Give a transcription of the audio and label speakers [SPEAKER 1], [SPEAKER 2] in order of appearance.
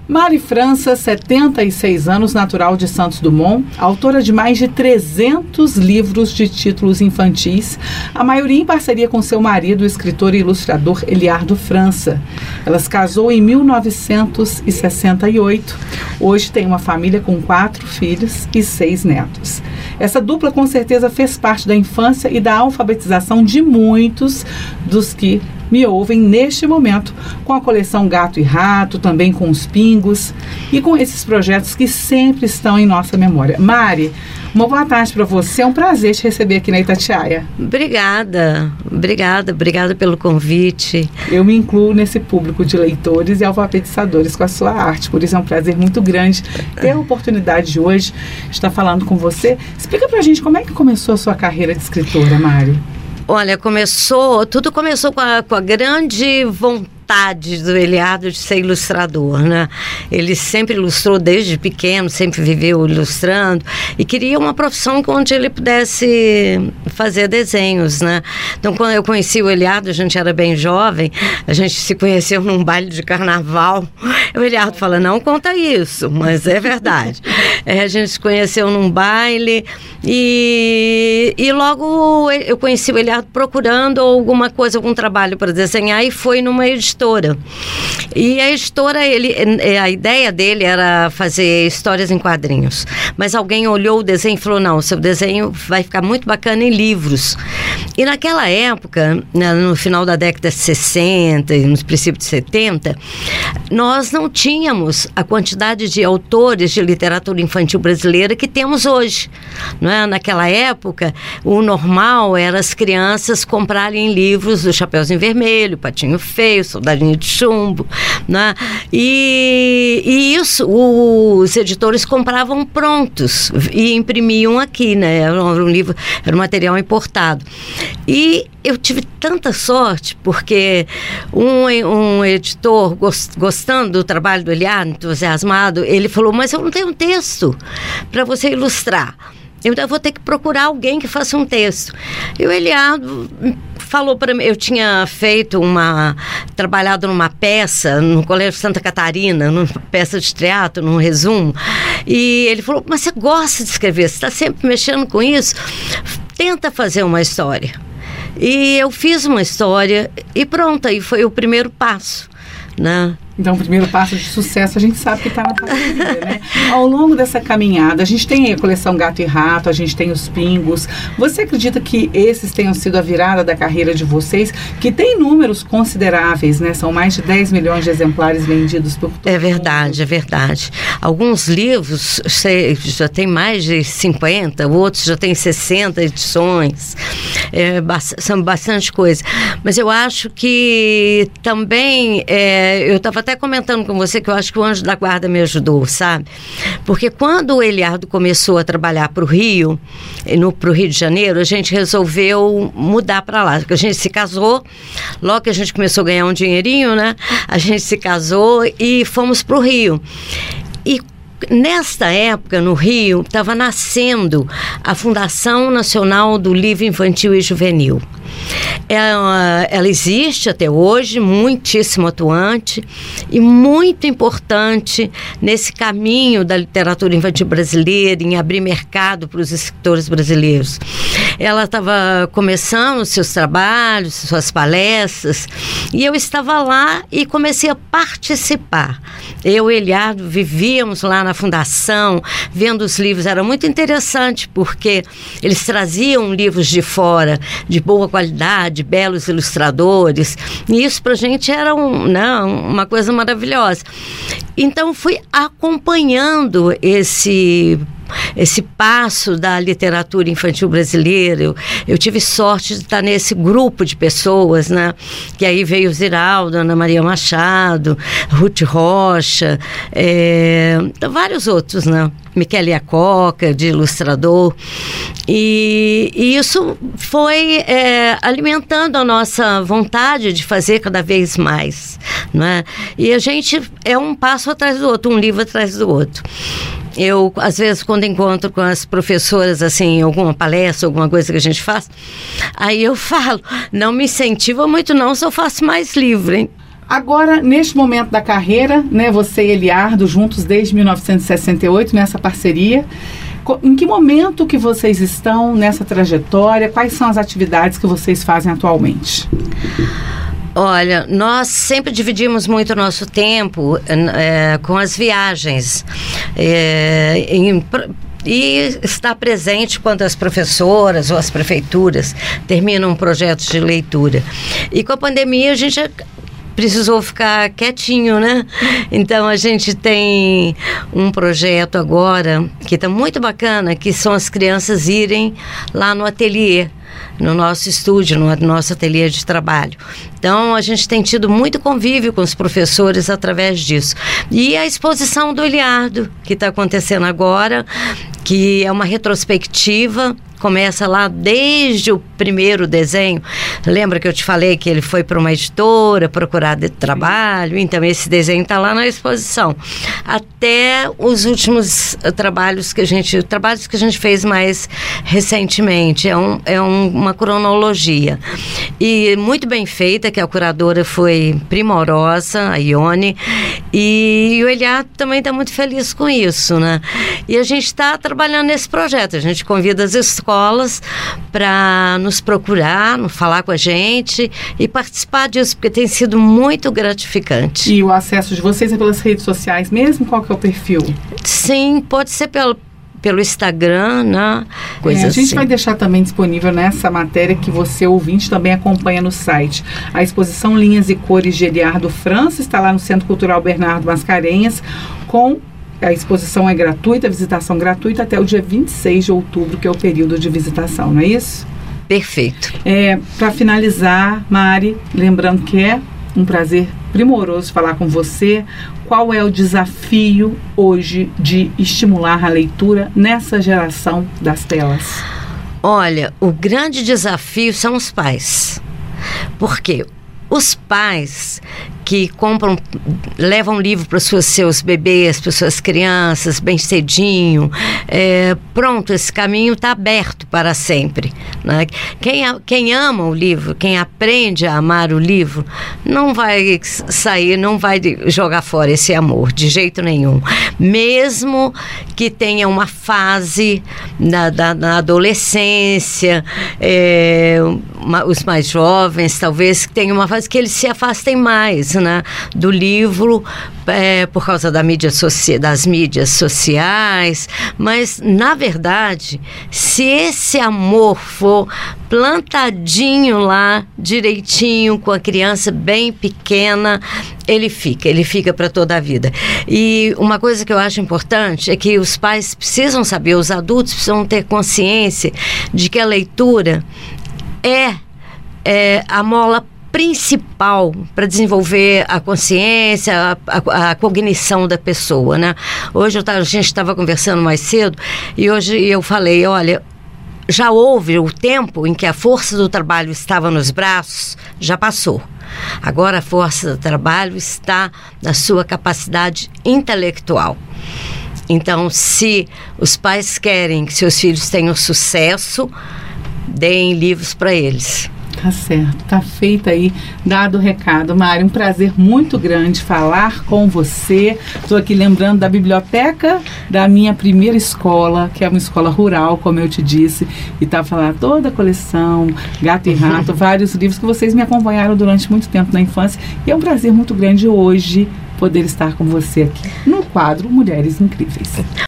[SPEAKER 1] Mari França, 76 anos, natural de Santos Dumont, autora de mais de 300 livros de títulos infantis, a maioria em parceria com seu marido, o escritor e ilustrador Eliardo França. Ela se casou em 1968. Hoje tem uma família com 4 filhos e 6 netos. Essa dupla com certeza fez parte da infância e da alfabetização de muitos dos que me ouvem neste momento, com a coleção Gato e Rato, também com os Pingos e com esses projetos que sempre estão em nossa memória. Mari, uma boa tarde para você, é um prazer te receber aqui na Itatiaia.
[SPEAKER 2] Obrigada pelo convite.
[SPEAKER 1] Eu me incluo nesse público de leitores e alfabetizadores com a sua arte, por isso é um prazer muito grande ter a oportunidade de hoje estar falando com você. Explica pra gente como é que começou a sua carreira de escritora, Mari.
[SPEAKER 2] Olha, tudo começou com a grande vontade do Eliardo de ser ilustrador, né? Ele sempre ilustrou desde pequeno, sempre viveu ilustrando e queria uma profissão onde ele pudesse fazer desenhos, né? Então, quando eu conheci o Eliardo, a gente era bem jovem, a gente se conheceu num baile de carnaval. O Eliardo fala, não conta isso, mas é verdade. A gente se conheceu num baile e logo eu conheci o Eliardo procurando alguma coisa, algum trabalho para desenhar e foi numa editora. E a editora, a ideia dele era fazer histórias em quadrinhos. Mas alguém olhou o desenho e falou, não, o seu desenho vai ficar muito bacana em livros. E naquela época, no final da década de 60 e nos princípios de 70, nós não tínhamos a quantidade de autores de literatura infantil brasileira que temos hoje. Não é? Naquela época, o normal era as crianças comprarem livros do Chapeuzinho Vermelho, Patinho Feio, Soldadinho de Chumbo, né? E isso, os editores compravam prontos e imprimiam aqui, né? Era um livro, era um material importado. E eu tive tanta sorte, porque um editor, gostando do trabalho do Eliardo, entusiasmado, ele falou, mas eu não tenho texto para você ilustrar. Eu vou ter que procurar alguém que faça um texto. E o Eliardo falou para mim, eu tinha trabalhado numa peça no Colégio Santa Catarina, numa peça de teatro, num resumo, e ele falou, mas você gosta de escrever, você está sempre mexendo com isso, tenta fazer uma história. E eu fiz uma história e pronto, aí foi o primeiro passo, né?
[SPEAKER 1] Então, o primeiro passo de sucesso, a gente sabe que está na família, né? Ao longo dessa caminhada, a gente tem a coleção Gato e Rato, a gente tem os Pingos. Você acredita que esses tenham sido a virada da carreira de vocês? Que tem números consideráveis, né? São mais de 10 milhões de exemplares vendidos por todo
[SPEAKER 2] É verdade,
[SPEAKER 1] mundo.
[SPEAKER 2] É verdade. Alguns livros já tem mais de 50, outros já tem 60 edições. São bastante coisa. Mas eu acho que também, eu estava até comentando com você que eu acho que o Anjo da Guarda me ajudou, sabe? Porque quando o Eliardo começou a trabalhar para o Rio, pro Rio de Janeiro, a gente resolveu mudar para lá. Porque a gente se casou, logo que a gente começou a ganhar um dinheirinho, né? A gente se casou e fomos para o Rio. E nesta época, no Rio, estava nascendo a Fundação Nacional do Livro Infantil e Juvenil. Ela existe até hoje, muitíssimo atuante e muito importante nesse caminho da literatura infantil brasileira, em abrir mercado para os escritores brasileiros. Ela estava começando os seus trabalhos, suas palestras, e eu estava lá e comecei a participar. Eu e Eliardo vivíamos lá na fundação, vendo os livros. Era muito interessante, porque eles traziam livros de fora, de boa qualidade, belos ilustradores, e isso pra gente era uma coisa maravilhosa. Então fui acompanhando esse passo da literatura infantil brasileira. Eu tive sorte de estar nesse grupo de pessoas, né? Que aí veio Ziraldo, Ana Maria Machado, Ruth Rocha, vários outros, né? Michele Acoca, de ilustrador. E isso foi alimentando a nossa vontade de fazer cada vez mais, né? E a gente é um passo atrás do outro, um livro atrás do outro. Eu, às vezes, quando encontro com as professoras, assim, alguma palestra, alguma coisa que a gente faz, aí eu falo, não me incentiva muito não, se eu faço mais livro, hein?
[SPEAKER 1] Agora, neste momento da carreira, né, você e Eliardo juntos desde 1968, nessa parceria, em que momento que vocês estão nessa trajetória? Quais são as atividades que vocês fazem atualmente?
[SPEAKER 2] Olha, nós sempre dividimos muito o nosso tempo com as viagens. E estar presente quando as professoras ou as prefeituras terminam projetos de leitura. E com a pandemia a gente precisou ficar quietinho, né? Então a gente tem um projeto agora que está muito bacana, que são as crianças irem lá no ateliê, no nosso estúdio, no nosso ateliê de trabalho. Então, a gente tem tido muito convívio com os professores através disso. E a exposição do Eliardo, que está acontecendo agora, que é uma retrospectiva, começa lá desde o primeiro desenho. Lembra que eu te falei que ele foi para uma editora procurar trabalho? Então, esse desenho está lá na exposição. Até os últimos trabalhos que a gente fez mais recentemente. É uma cronologia. E muito bem feita, que a curadora foi primorosa, a Ione. E o Eliardo também está muito feliz com isso, né? E a gente está trabalhando nesse projeto. A gente convida as escolas para nos procurar, falar com a gente e participar disso, porque tem sido muito gratificante.
[SPEAKER 1] E o acesso de vocês é pelas redes sociais mesmo? Qual que é o perfil?
[SPEAKER 2] Sim, pode ser pelo Instagram, né?
[SPEAKER 1] A gente vai deixar também disponível nessa matéria que você, ouvinte, também acompanha no site. A exposição Linhas e Cores de Eliardo França está lá no Centro Cultural Bernardo Mascarenhas, a exposição é gratuita, a visitação gratuita até o dia 26 de outubro, que é o período de visitação, não é isso?
[SPEAKER 2] Perfeito.
[SPEAKER 1] Para finalizar, Mari, lembrando que é um prazer primoroso falar com você. Qual é o desafio hoje de estimular a leitura nessa geração das telas?
[SPEAKER 2] Olha, o grande desafio são os pais. Por quê? Os pais que levam livro para seus bebês, para suas crianças, bem cedinho, pronto, esse caminho está aberto para sempre, né? Quem ama o livro, quem aprende a amar o livro, não vai sair, não vai jogar fora esse amor, de jeito nenhum. Mesmo que tenha uma fase na adolescência, os mais jovens, talvez, que tenham uma fase que eles se afastem mais, né, do livro, por causa das mídias sociais, mas na verdade, se esse amor for plantadinho lá, direitinho, com a criança bem pequena, ele fica para toda a vida. E uma coisa que eu acho importante é que os pais precisam saber, os adultos precisam ter consciência de que a leitura é a mola principal para desenvolver a consciência, a cognição da pessoa, né? Hoje a gente estava conversando mais cedo e hoje eu falei, olha, já houve o tempo em que a força do trabalho estava nos braços, já passou. Agora a força do trabalho está na sua capacidade intelectual. Então, se os pais querem que seus filhos tenham sucesso, deem livros para eles.
[SPEAKER 1] Tá certo, tá feito aí, dado o recado. Mari, um prazer muito grande falar com você. Estou aqui lembrando da biblioteca da minha primeira escola, que é uma escola rural, como eu te disse, e tá falando toda a coleção, Gato e Rato, vários livros que vocês me acompanharam durante muito tempo na infância. E é um prazer muito grande hoje poder estar com você aqui no quadro Mulheres Incríveis.